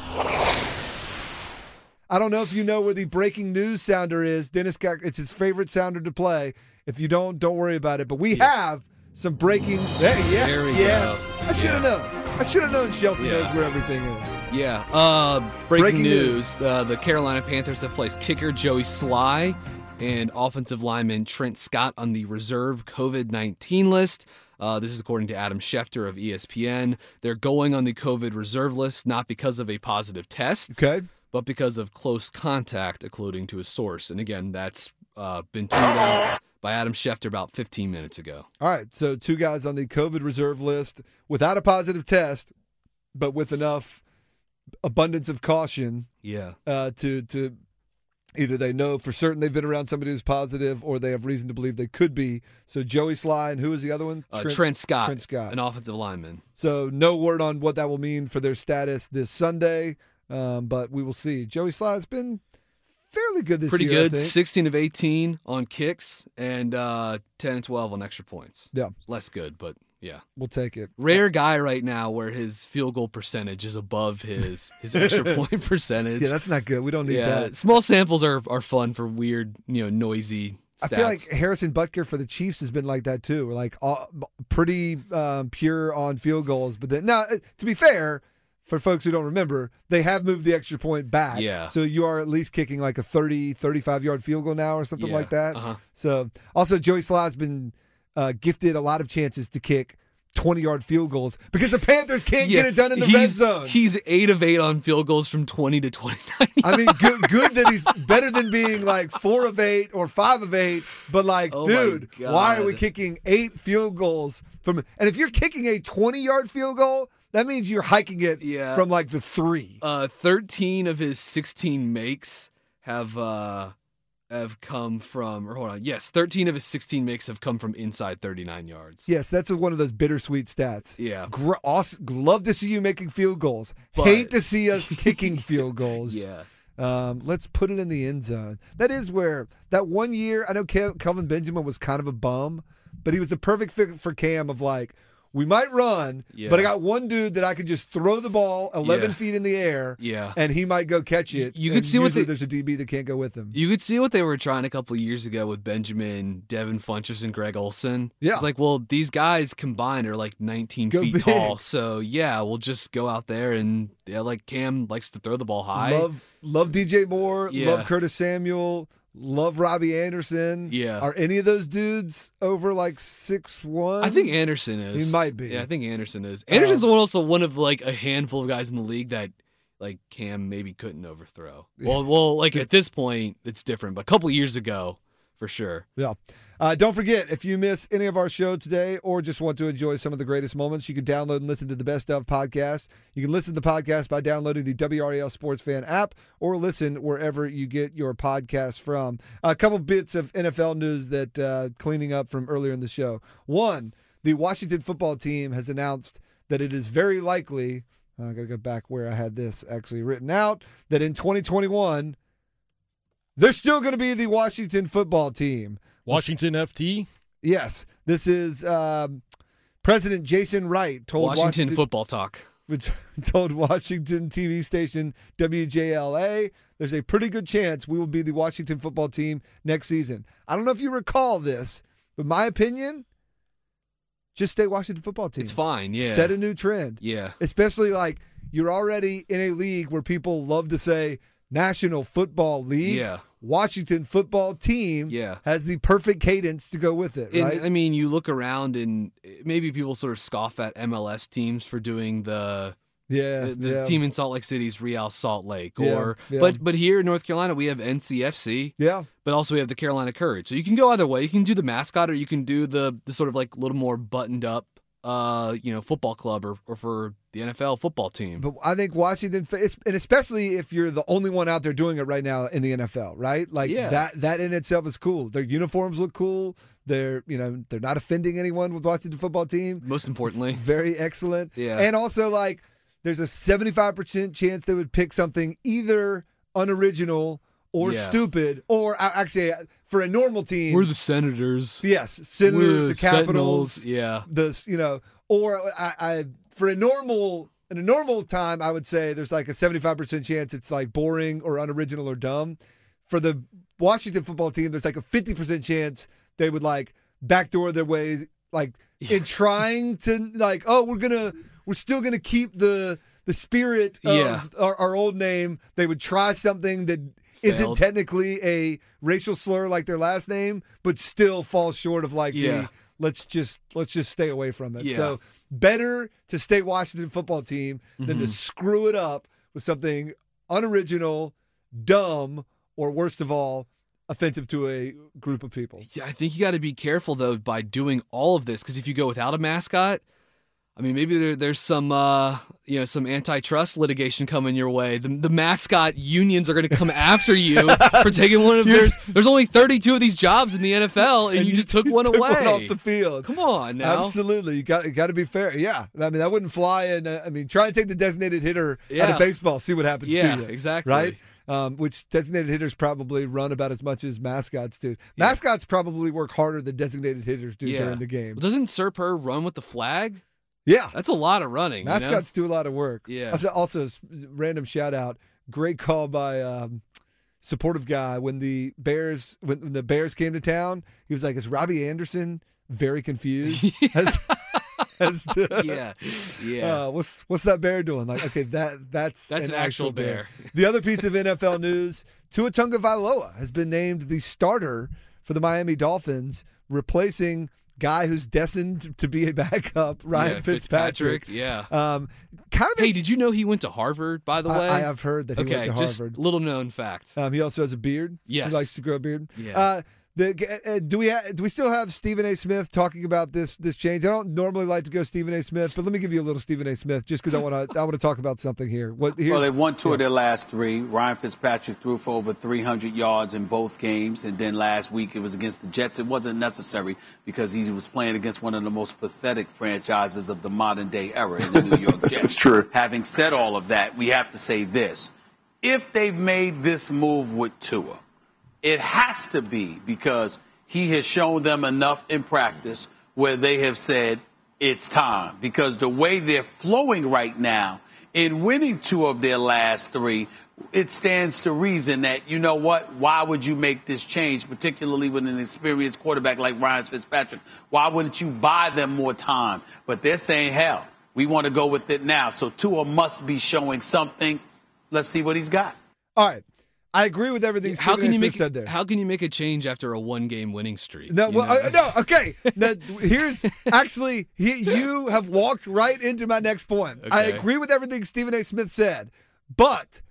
I don't know if you know where the breaking news sounder is. Dennis got, it's his favorite sounder to play. If you don't, don't worry about it. But we Yeah. have some breaking. There, yeah, There we yes. go. I should have Yeah. known. I should have known Shelton Yeah. knows where everything is. Yeah. Uh, breaking, Breaking news: uh, the Carolina Panthers have placed kicker Joey Sly and offensive lineman Trent Scott on the reserve COVID nineteen list. Uh, this is according to Adam Schefter of E S P N. They're going on the COVID reserve list not because of a positive test, Okay. but because of close contact, according to a source. And again, that's uh, been tweeted out by Adam Schefter about fifteen minutes ago. All right. So two guys on the COVID reserve list without a positive test, but with enough abundance of caution Yeah. uh, to to either they know for certain they've been around somebody who's positive, or they have reason to believe they could be. So Joey Sly, and who was the other one? Uh, Trent, Scott, Trent Scott. an offensive lineman. So no word on what that will mean for their status this Sunday, um, but we will see. Joey Sly has been fairly good this Pretty year. I good. think. sixteen of eighteen on kicks and uh, ten and twelve on extra points. Yeah, Less good, but yeah. we'll take it. Rare guy right now where his field goal percentage is above his his extra point percentage. Yeah, that's not good. We don't need yeah, that. small samples are, are fun for weird, you know, noisy stats. I feel like Harrison Butker for the Chiefs has been like that too. We're like all, pretty um, pure on field goals, but then now to be fair, for folks who don't remember, they have moved the extra point back. Yeah. So you are at least kicking like a thirty, thirty-five yard field goal now or something Yeah. like that. Uh-huh. So also Joey Sly's been uh, gifted a lot of chances to kick twenty yard field goals because the Panthers can't Yeah, get it done in the he's, red zone. He's eight of eight on field goals from twenty to twenty-nine. I mean, good, good that he's better than being like four of eight or five of eight. But like, Oh my dude, why are we God. kicking eight field goals from? And if you're kicking a twenty-yard field goal, that means you're hiking it Yeah. from like the three. Uh, thirteen of his sixteen makes have uh, have come from, or hold on, yes, thirteen of his sixteen makes have come from inside thirty-nine yards. Yes, that's one of those bittersweet stats. Yeah. Gr- awesome. Love to see you making field goals. But- Hate to see us kicking field goals. Yeah. Um, let's put it in the end zone. That is where that one year, I know Kel- Kelvin Benjamin was kind of a bum, but he was the perfect fit for Cam of like, we might run, Yeah. but I got one dude that I could just throw the ball eleven Yeah. feet in the air, Yeah. and he might go catch it. You could and see what usually they- there's a D B that can't go with him. You could see what they were trying a couple of years ago with Benjamin, Devin Funchess, and Greg Olson. Yeah. It's like, well, these guys combined are like nineteen Go feet big. tall. So, yeah, we'll just go out there and, yeah, like Cam likes to throw the ball high. Love, love D J Moore. Yeah. Love Curtis Samuel. Love Robbie Anderson. Yeah. Are any of those dudes over like six one? I think Anderson is. He might be. Yeah, I think Anderson is. Anderson's Um, also one of like a handful of guys in the league that like Cam maybe couldn't overthrow. Well, well, like at this point, it's different. But a couple years ago, for sure. Yeah. Uh, don't forget, if you miss any of our show today or just want to enjoy some of the greatest moments, you can download and listen to the Best Of podcast. You can listen to the podcast by downloading the W R A L Sports Fan app or listen wherever you get your podcast from. A couple bits of N F L news that uh, cleaning up from earlier in the show. One, the Washington football team has announced that it is very likely, I got to go back where I had this actually written out, that in twenty twenty-one, they're still going to be the Washington football team. Washington F T? Yes. This is um, President Jason Wright told Washington, Washington football talk. which told Washington T V station W J L A, there's a pretty good chance we will be the Washington football team next season. I don't know if you recall this, but my opinion, just stay Washington football team. It's fine, yeah. Set a new trend. Yeah. Especially like you're already in a league where people love to say National Football League. Yeah. Washington football team Yeah. has the perfect cadence to go with it, And, right? I mean, you look around and maybe people sort of scoff at M L S teams for doing the Yeah, the, the yeah. team in Salt Lake City's Real Salt Lake, Yeah, or yeah. but but here in North Carolina we have N C F C, yeah, but also we have the Carolina Courage. So you can go either way. You can do the mascot, or you can do the the sort of like little more buttoned up, uh, you know, football club, or, or for the N F L football team. But I think Washington, it's- and especially if you're the only one out there doing it right now in the N F L, right? Like Yeah. that that in itself is cool. Their uniforms look cool. They're, you know, they're not offending anyone with Washington football team. Most importantly, It's very excellent. Yeah. And also like there's a seventy-five percent chance they would pick something either unoriginal or Yeah. stupid, or uh, actually uh, for a normal team. We're the Senators. Yes, Senators, We're the Capitals, Sentinels, yeah. the you know, or I, I for a normal in a normal time, I would say there's like a seventy-five percent chance it's like boring or unoriginal or dumb. For the Washington football team, there's like a fifty percent chance they would like backdoor their ways, like in trying to like, oh, we're gonna we're still gonna keep the the spirit of Yeah. our, our old name. They would try something that isn't Failed. technically a racial slur like their last name, but still falls short of like Yeah. the let's just let's just stay away from it. Yeah. So better to stay Washington football team than to Mhm. screw it up with something unoriginal, dumb, or worst of all, offensive to a group of people. Yeah, I think you got to be careful though by doing all of this, because if you go without a mascot, I mean, maybe there, there's some, uh, you know, some antitrust litigation coming your way. The, the mascot unions are going to come after you for taking one of theirs. There's only thirty-two of these jobs in the N F L, and, you, just took one Took away. one off the field. Come on now. Absolutely, you got you got to be fair. Yeah, I mean that wouldn't fly. And uh, I mean, try and take the designated hitter out Yeah. of baseball, see what happens Yeah, to you. exactly. Right. Um, which designated hitters probably run about as much as mascots do. Mascots probably work harder than designated hitters do Yeah. during the game. Well, doesn't Serper run with the flag? Yeah, That's a lot of running. you know? mascots do a lot of work. Yeah. Also, also s- random shout out. Great call by um, supportive guy when the Bears when, when the Bears came to town. He was like, "Is Robbie Anderson very confused?" as, as to, Yeah, yeah. Uh, what's what's that bear doing? Like, okay, that that's That's an actual bear. The other piece of N F L news: Tua Tagovailoa has been named the starter for the Miami Dolphins, replacing guy who's destined to be a backup, Ryan Yeah, Fitzpatrick. Yeah. Um, kind of. Hey, did you know he went to Harvard, by the I- way? I have heard that he okay, went to just Harvard. little known fact. Um, he also has a beard. Yes. He likes to grow a beard. Yeah. Uh, the, uh, do we ha- do we still have Stephen A. Smith talking about this this change? I don't normally like to go Stephen A. Smith, but let me give you a little Stephen A. Smith just because I want to I want to talk about something here. What? Here's, Well, they won two of their last three. Ryan Fitzpatrick threw for over three hundred yards in both games, and then last week it was against the Jets. It wasn't necessary because he was playing against one of the most pathetic franchises of the modern day era in the New York Jets. That's true. Having said all of that, we have to say this. If they've made this move with Tua, it has to be because he has shown them enough in practice where they have said, it's time. Because the way they're flowing right now, in winning two of their last three, it stands to reason that, you know what, why would you make this change, particularly with an experienced quarterback like Ryan Fitzpatrick? Why wouldn't you buy them more time? But they're saying, hell, we want to go with it now. So Tua must be showing something. Let's see what he's got. All right. I agree with everything How Stephen can A. you Smith make said there. How can you make a change after a one-game winning streak? No, you well, know? uh, no, okay. Now, here's actually he, you have walked right into my next point. I Okay. agree with everything Stephen A. Smith said, but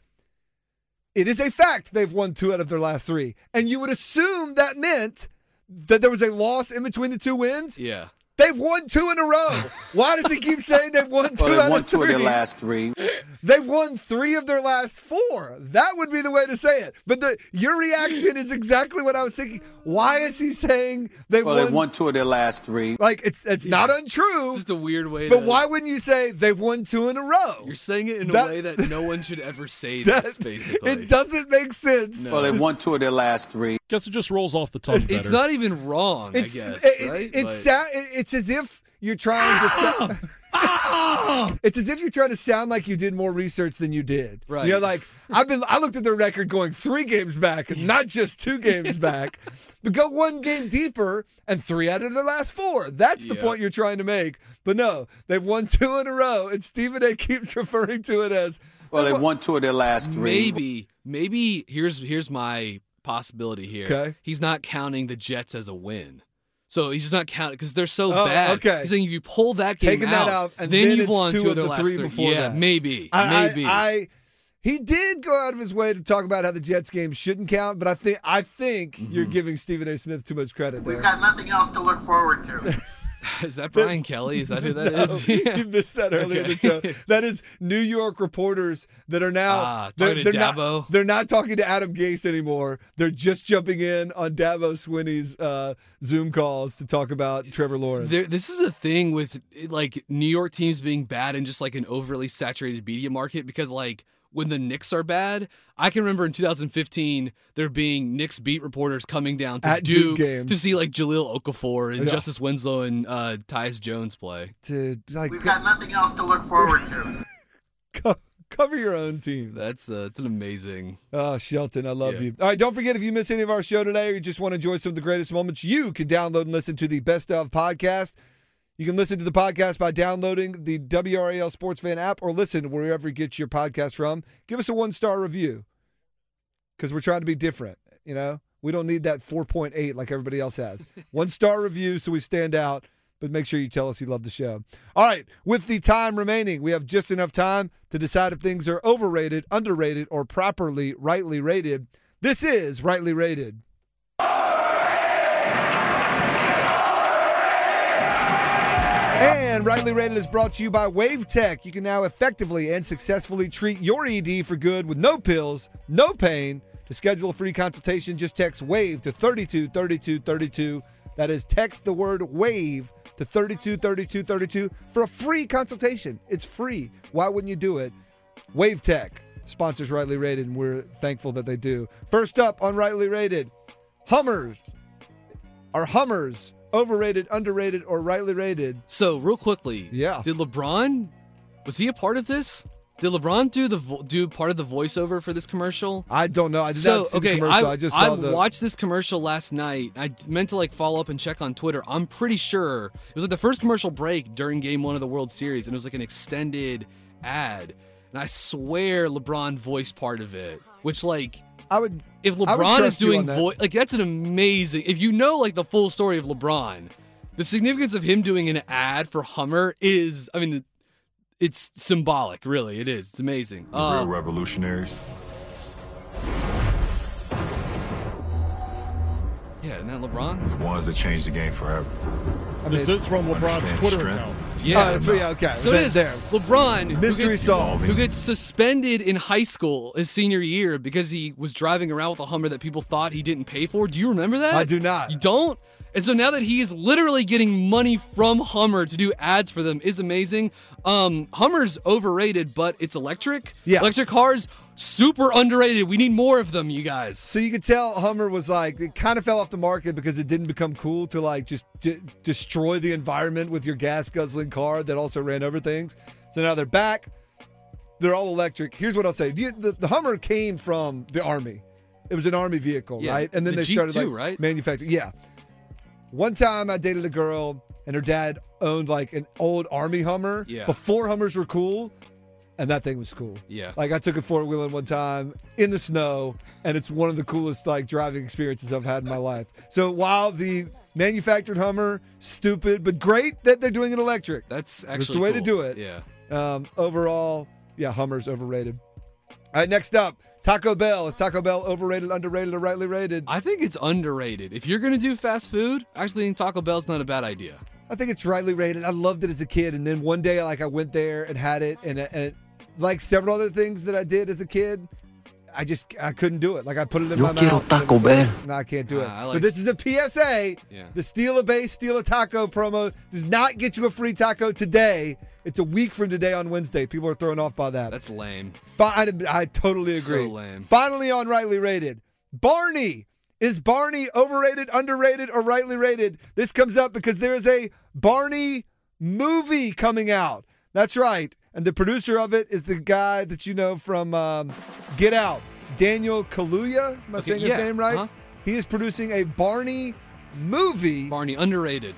it is a fact they've won two out of their last three, and you would assume that meant that there was a loss in between the two wins. Yeah. They've won two in a row. Why does he keep saying they've won two Well, out they won of two three? of their last three. They've won three of their last four. That would be the way to say it. But the your reaction is exactly what I was thinking. Why is he saying they've Well, won? they won two of their last three. Like, it's it's not untrue. It's just a weird way But to... why wouldn't you say they've won two in a row? You're saying it in That- a way that no one should ever say That- this, basically. It doesn't make sense. Well, they won two of their last three. Guess it just rolls off the tongue better. It's not even wrong, It's, I guess, it- right? It's Like- sa- it's as if you're trying to sound. It's as if you're trying to sound like you did more research than you did. Right. You're like, I've been. I looked at their record going three games back, not just two games back, but go one game deeper and three out of their last four. That's the Yeah. point you're trying to make. But no, they've won two in a row, and Stephen A. keeps referring to it as. Well, they won two of their last three. Maybe, maybe here's here's my possibility here. Okay. He's not counting the Jets as a win. So he's just not counting because they're so Oh, bad. okay. He's saying if you pull that game Taking out, that out, and then, then you've it's won two two of of the their last three three. before yeah, that. maybe, I, maybe. I, I he did go out of his way to talk about how the Jets game shouldn't count, but I think I think Mm-hmm. you're giving Stephen A. Smith too much credit there. We've got nothing else to look forward to. Is that Brian Kelly? Is that who that No, is? You missed that earlier in the show. Okay. That is New York reporters that are now Ah, they're, talking to they're Dabo? not they're not talking to Adam Gase anymore. They're just jumping in on Dabo Swinney's uh, Zoom calls to talk about Trevor Lawrence. There, this is a thing with like New York teams being bad in just like an overly saturated media market because like when the Knicks are bad, I can remember in two thousand fifteen there being Knicks beat reporters coming down to At Duke Duke, games. to see like Jaleel Okafor and Yeah. Justice Winslow and uh, Tyus Jones play. to like We've got nothing else to look forward to. co- cover your own team. That's uh, it's an amazing. Oh, Shelton, I love Yeah. you. All right, don't forget if you miss any of our show today or you just want to enjoy some of the greatest moments, you can download and listen to the Best of podcast. You can listen to the podcast by downloading the W R A L Sports Fan app or listen wherever you get your podcast from. Give us a one-star review because we're trying to be different, you know? We don't need that four point eight like everybody else has. One-star review so we stand out, but make sure you tell us you love the show. All right, with the time remaining, we have just enough time to decide if things are overrated, underrated, or properly, rightly rated. This is Rightly Rated. And Rightly Rated is brought to you by Wave Tech. You can now effectively and successfully treat your E D for good with no pills, no pain. To schedule a free consultation, just text WAVE to thirty-two thirty-two thirty-two. That is, text the word WAVE to thirty-two thirty-two thirty-two for a free consultation. It's free. Why wouldn't you do it? Wave Tech sponsors Rightly Rated, and we're thankful that they do. First up on Rightly Rated, Hummers. Are Hummers overrated, underrated, or rightly rated? So real quickly, Yeah. Did LeBron was he a part of this? Did LeBron do the vo- do part of the voiceover for this commercial? I don't know. I did so not see okay, the commercial. I, I, just saw I the. watched this commercial last night. I meant to like follow up and check on Twitter. I'm pretty sure it was like the first commercial break during Game One of the World Series, and it was like an extended ad. And I swear LeBron voiced part of it, which like I would. if I would LeBron is trust you doing on that. voice, like that's an amazing. If you know like the full story of LeBron, the significance of him doing an ad for Hummer is, I mean, it's symbolic. Really, it is. It's amazing. The Uh, real revolutionaries. yeah, isn't that LeBron? The ones that changed the game forever. I mean, This is from LeBron's Understand Twitter strength. account. Yeah. Oh, so yeah, okay. So There- it is there. LeBron, who Mystery gets, solved. who gets suspended in high school his senior year because he was driving around with a Hummer that people thought he didn't pay for. Do you remember that? I do not. You don't? And so now that he is literally getting money from Hummer to do ads for them is amazing. Um, Hummer's overrated, but it's electric. Yeah. Electric cars, super underrated. We need more of them, you guys. So you could tell Hummer was like, it kind of fell off the market because it didn't become cool to like just d- destroy the environment with your gas guzzling car that also ran over things. So now they're back. They're all electric. Here's what I'll say. The, the, the Hummer came from the Army. It was an Army vehicle, Yeah. right? And then The they Jeep started too, like right? manufacturing. Yeah. One time I dated a girl and her dad owned like an old Army Hummer Yeah. before Hummers were cool. And that thing was cool. Yeah. Like I took it four-wheeling one time in the snow, and it's one of the coolest like driving experiences I've had in my life. So while the manufactured Hummer, stupid, but great that they're doing it electric. That's actually That's the way cool. to do it. Yeah. Um, overall, yeah, Hummer's overrated. All right, next up, Taco Bell. Is Taco Bell overrated, underrated, or rightly rated? I think it's underrated. If you're going to do fast food, I actually think Taco Bell's not a bad idea. I think it's rightly rated. I loved it as a kid, and then one day, like I went there and had it, and, and like several other things that I did as a kid, I just I couldn't do it. Like I put it in Yo my quiero mouth. and it Taco was like, Bell. no, I can't do it. Ah, I like but this is a P S A. Yeah. The Steal a Base, Steal a Taco promo does not get you a free taco today. It's a week from today on Wednesday. People are thrown off by that. That's lame. Fine, I totally agree. So lame. Finally on rightly rated, Barney. Is Barney overrated, underrated, or rightly rated? This comes up because there is a Barney movie coming out. That's right. And the producer of it is the guy that you know from um, Get Out, Daniel Kaluuya. Am I Okay, saying yeah, his name right? uh-huh. He is producing a Barney movie. Barney, underrated.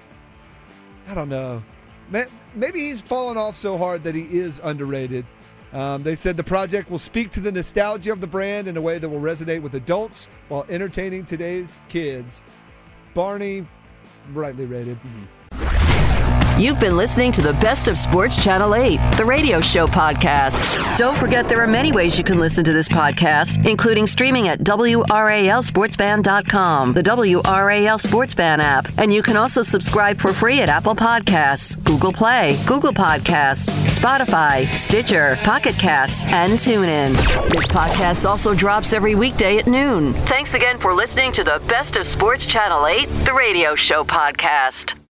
I don't know. Ma- Maybe he's fallen off so hard that he is underrated. Um, they said the project will speak to the nostalgia of the brand in a way that will resonate with adults while entertaining today's kids. Barney, rightly rated. Mm-hmm. You've been listening to the Best of Sports Channel eight, the radio show podcast. Don't forget there are many ways you can listen to this podcast, including streaming at W R A L sports fan dot com, the W R A L Sports Fan app, and you can also subscribe for free at Apple Podcasts, Google Play, Google Podcasts, Spotify, Stitcher, Pocket Casts, and TuneIn. This podcast also drops every weekday at noon. Thanks again for listening to the Best of Sports Channel eight, the radio show podcast.